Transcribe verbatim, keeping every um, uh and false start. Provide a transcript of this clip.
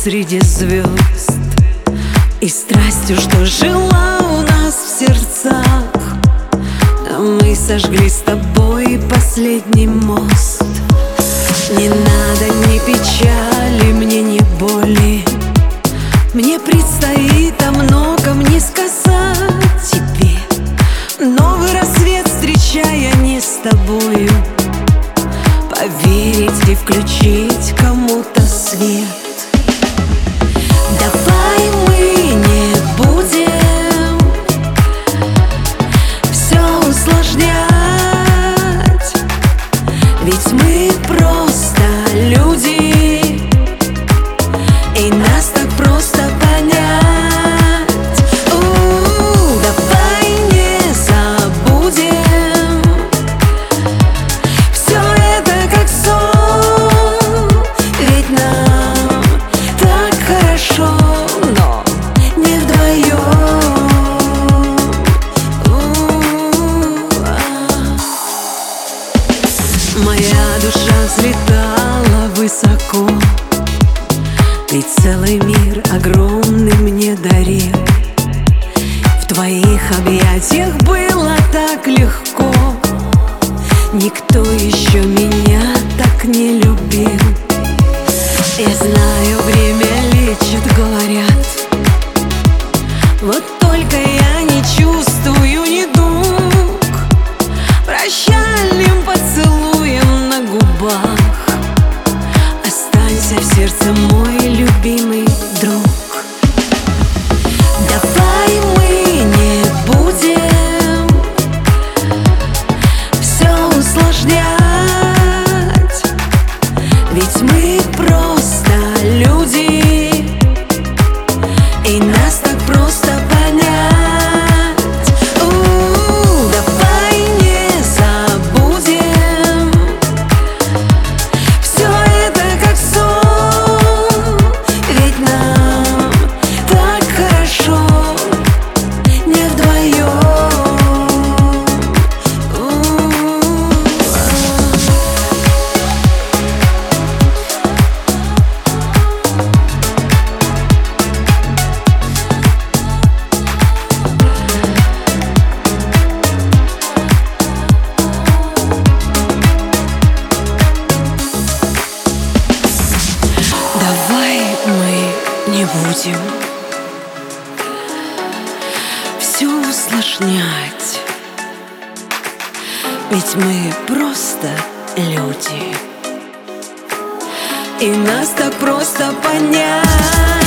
среди звезд и страстью, что жила у нас в сердцах. А мы сожгли с тобой последний мост. Не надо ни печали, мне ни боли. Мне предстоит о многом не сказать тебе. Новый рассвет встречая не с тобою, поверить и включить кому-то свет. Давай мы не будем все усложнять, ведь мы просто люди, и нас так просто понять. У-у-у, давай не забудем все это как сон, ведь нам так хорошо, но не вдвоем. Моя душа взлетала высоко, ты целый мир огромный мне дарил. В твоих объятиях было так легко. Никто еще меня так не любил. Я знаю, время лечит, говорят. Вот только я не чувствую недуг прощальным поцелуем на губах. Останься в сердце, мой любимый друг. Давай мы не будем все усложнять, ведь мы просто люди, и нас так просто понять. У-у-у, давай не забудем все это как сон, ведь нам так хорошо не вдвоем. Давай мы не будем все усложнять, ведь мы просто люди, и нас так просто понять.